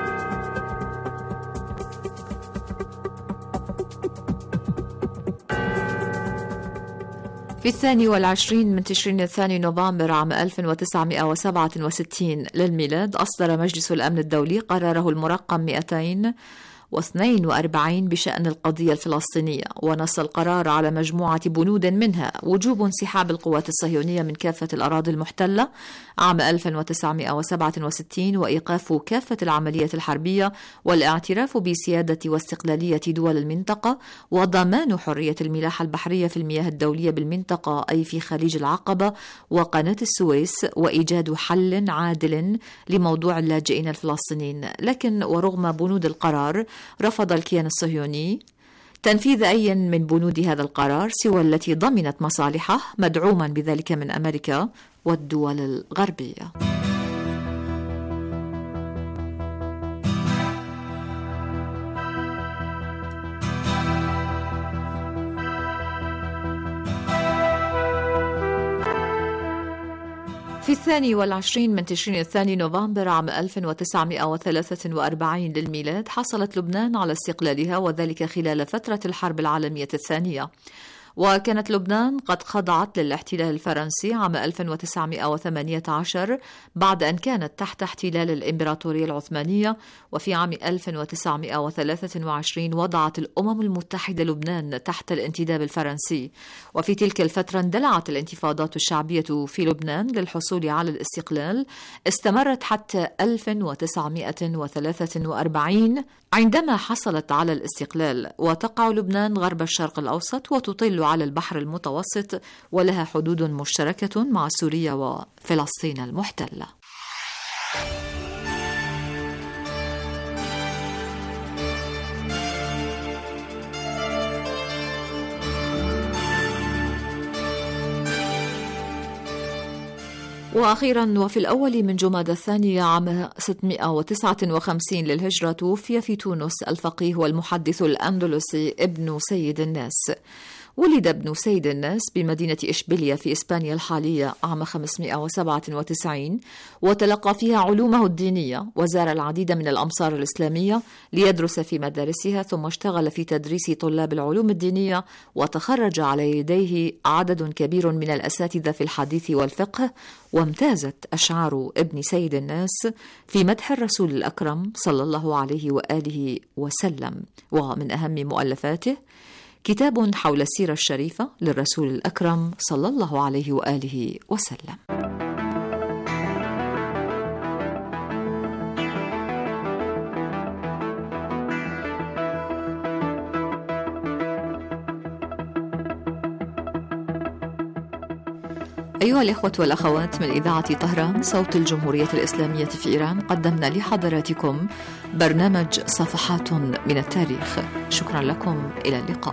في الثاني والعشرين من تشرين الثاني نوفمبر عام ألف وتسعمائة وسبعة وستين للميلاد أصدر مجلس الأمن الدولي قراره المرقم مئتين واثنين وأربعين بشأن القضية الفلسطينية، ونص القرار على مجموعة بنود منها وجوب انسحاب القوات الصهيونية من كافة الأراضي المحتلة عام ألف وتسعمائة وسبعة وستين، وإيقاف كافة العمليات الحربية، والاعتراف بسيادة واستقلالية دول المنطقة، وضمان حرية الملاحة البحرية في المياه الدولية بالمنطقة أي في خليج العقبة وقناة السويس، وإيجاد حل عادل لموضوع اللاجئين الفلسطينيين. لكن ورغم بنود القرار رفض الكيان الصهيوني تنفيذ أي من بنود هذا القرار سوى التي ضمنت مصالحه، مدعوما بذلك من أمريكا والدول الغربية. في الثاني والعشرين من تشرين الثاني نوفمبر عام ألف وتسعمائة وثلاثة وأربعين للميلاد حصلت لبنان على استقلالها، وذلك خلال فترة الحرب العالمية الثانية. وكانت لبنان قد خضعت للاحتلال الفرنسي عام ألف وتسعمائة وثمانية عشر بعد أن كانت تحت احتلال الإمبراطورية العثمانية. وفي عام ألف وتسعمائة وثلاثة وعشرين وضعت الأمم المتحدة لبنان تحت الانتداب الفرنسي. وفي تلك الفترة اندلعت الانتفاضات الشعبية في لبنان للحصول على الاستقلال، استمرت حتى ألف وتسعمائة وثلاثة وأربعين عندما حصلت على الاستقلال. وتقع لبنان غرب الشرق الأوسط وتطل على البحر المتوسط، ولها حدود مشتركة مع سوريا وفلسطين المحتلة. وأخيرا وفي الأول من جمادى الثانية عام ستمائة وتسعة وخمسين للهجرة توفي في تونس الفقيه والمحدث الأندلسي ابن سيد الناس. ولد ابن سيد الناس بمدينة إشبيلية في إسبانيا الحالية عام خمسمائة وسبعة وتسعين، وتلقى فيها علومه الدينية، وزار العديد من الأمصار الإسلامية ليدرس في مدارسها، ثم اشتغل في تدريس طلاب العلوم الدينية، وتخرج على يديه عدد كبير من الأساتذة في الحديث والفقه. وامتازت أشعار ابن سيد الناس في مدح الرسول الأكرم صلى الله عليه وآله وسلم. ومن أهم مؤلفاته كتاب حول السيرة الشريفة للرسول الأكرم صلى الله عليه وآله وسلم. أيها الإخوة والأخوات، من إذاعة طهران صوت الجمهورية الإسلامية في إيران، قدمنا لحضراتكم برنامج صفحات من التاريخ. شكرا لكم، إلى اللقاء.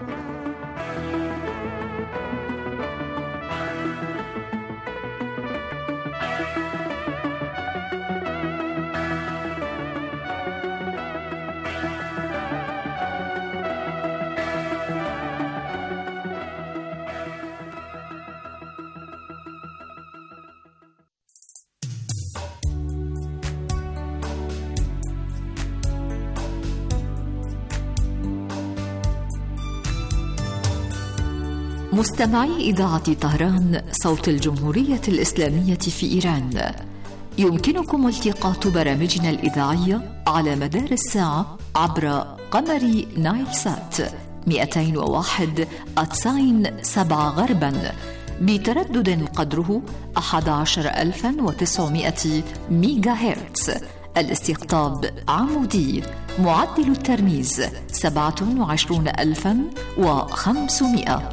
مستمعي إذاعة طهران صوت الجمهورية الإسلامية في إيران، يمكنكم التقاط برامجنا الإذاعية على مدار الساعة عبر قمر نايل سات مئتين وواحد أتساين سبعة غربا بتردد قدره أحد عشر ألفا وتسعمائة ميجا هرتز. الاستقطاب عمودي، معدل الترميز سبعة وعشرون ألفا وخمسمائة.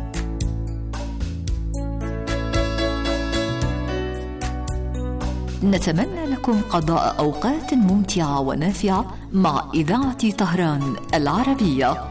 نتمنى لكم قضاء أوقات ممتعة ونافعة مع إذاعة طهران العربية.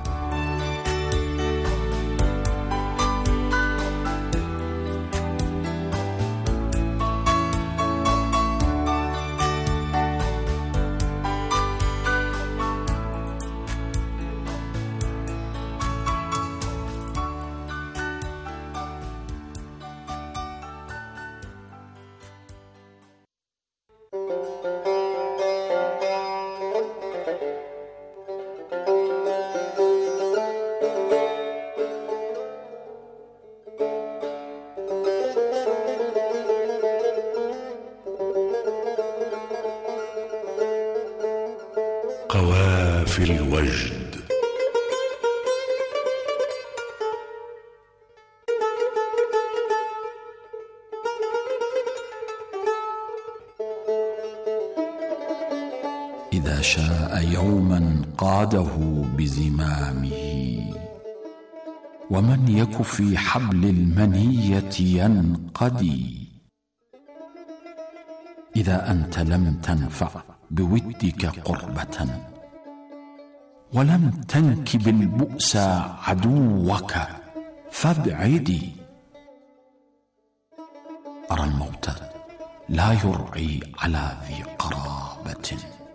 قوافل الوجد. إذا شاء يوما قاده بزمامه، ومن يك في حبل المنية ينقدي. إذا أنت لم تنفع بودك قربة، ولم تنكب البؤس عدوك فابعدي. أرى الموت لا يرعي على ذي قرابة،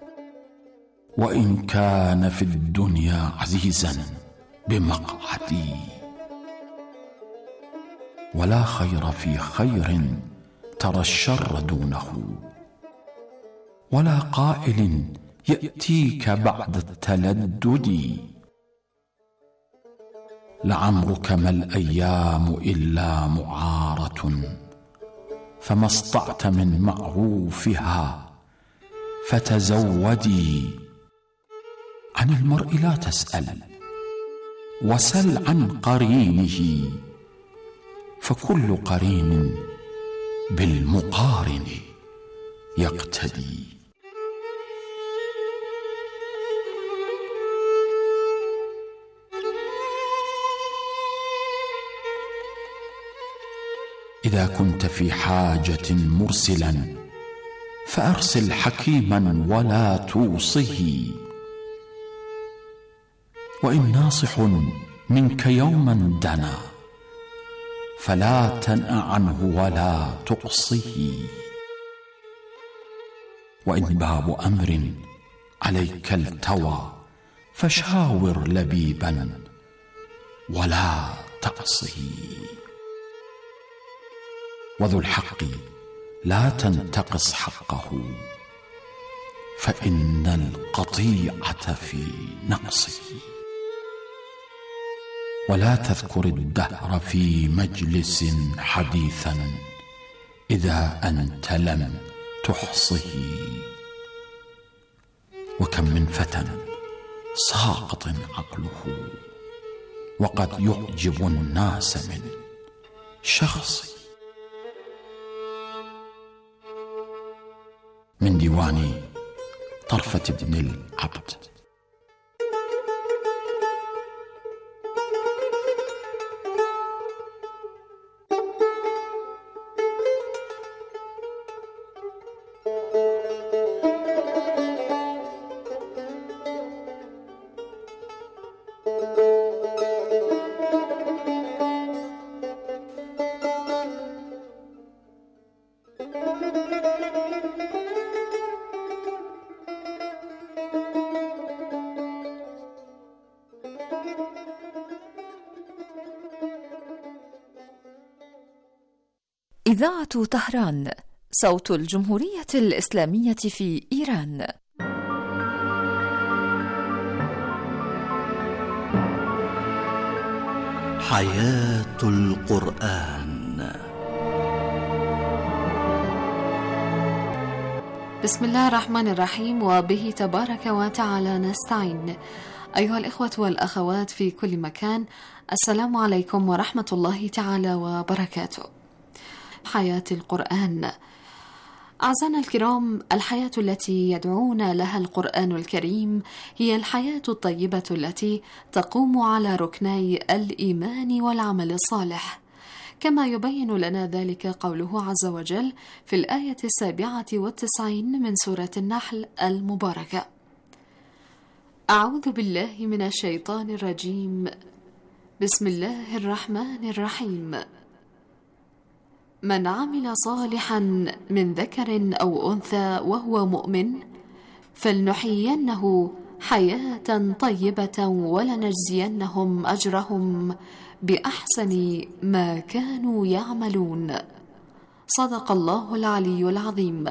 وإن كان في الدنيا عزيزا بمقعدي. ولا خير في خير ترى الشر دونه، ولا قائل يأتيك بعد التلدد. لعمرك ما الأيام إلا معارة، فما استطعت من معروفها فتزودي. عن المرء لا تسأل، وسل عن قرينه، فكل قرين بالمقارن يقتدي. إذا كنت في حاجة مرسلا فأرسل حكيما ولا توصه. وإن ناصح منك يوما دنا فلا تنأ عنه ولا تقصه. وإن باب أمر عليك التوى فشاور لبيبا ولا تعصه. وذو الحق لا تنتقص حقه، فإن القطيعة في نقصه. ولا تذكر الدهر في مجلس حديثا إذا أنت لم تحصه. وكم من فتى ساقط عقله، وقد يعجب الناس من شخصه. من ديوان طرفة بن العبد. إذاعة طهران، صوت الجمهورية الإسلامية في إيران. حياة القرآن. بسم الله الرحمن الرحيم، وبه تبارك وتعالى نستعين. أيها الإخوة والأخوات في كل مكان، السلام عليكم ورحمة الله تعالى وبركاته. حياة القرآن. أعزائنا الكرام، الحياة التي يدعونا لها القرآن الكريم هي الحياة الطيبة التي تقوم على ركني الإيمان والعمل الصالح، كما يبين لنا ذلك قوله عز وجل في الآية السابعة والتسعين من سورة النحل المباركة: أعوذ بالله من الشيطان الرجيم، بسم الله الرحمن الرحيم. من عمل صالحا من ذكر أو أنثى وهو مؤمن فلنحيينه حياة طيبة ولنجزينهم أجرهم بأحسن ما كانوا يعملون. صدق الله العلي العظيم.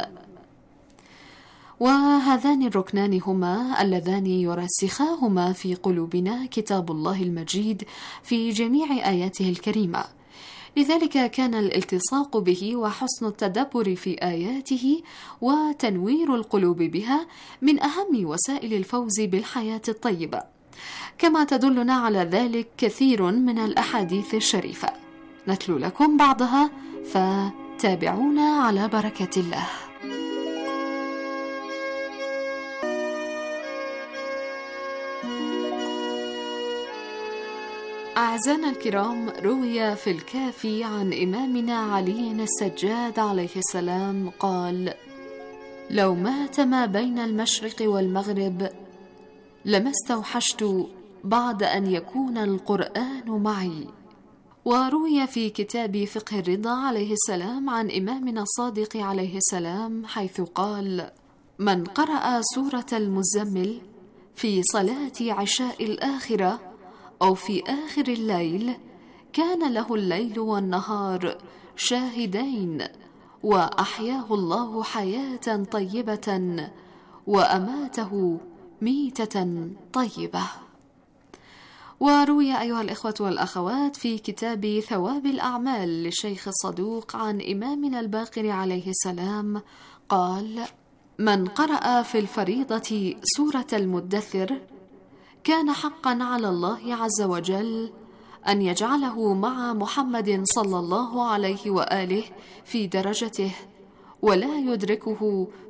وهذان الركنان هما اللذان يرسخاهما في قلوبنا كتاب الله المجيد في جميع آياته الكريمة، لذلك كان الالتصاق به وحسن التدبر في آياته وتنوير القلوب بها من أهم وسائل الفوز بالحياة الطيبة، كما تدلنا على ذلك كثير من الأحاديث الشريفة. نتلو لكم بعضها، فتابعونا على بركة الله. أعزائنا الكرام، روي في الكافي عن إمامنا علي السجاد عليه السلام قال: لو مات ما بين المشرق والمغرب لما استوحشت بعد أن يكون القرآن معي. وروي في كتاب فقه الرضا عليه السلام عن إمامنا الصادق عليه السلام حيث قال: من قرأ سورة المزمل في صلاة عشاء الآخرة أو في آخر الليل كان له الليل والنهار شاهدين، وأحياه الله حياة طيبة وأماته ميتة طيبة. وروي أيها الإخوة والأخوات في كتاب ثواب الأعمال للشيخ الصدوق عن إمامنا الباقر عليه السلام قال: من قرأ في الفريضة سورة المدثر كان حقا على الله عز وجل أن يجعله مع محمد صلى الله عليه وآله في درجته، ولا يدركه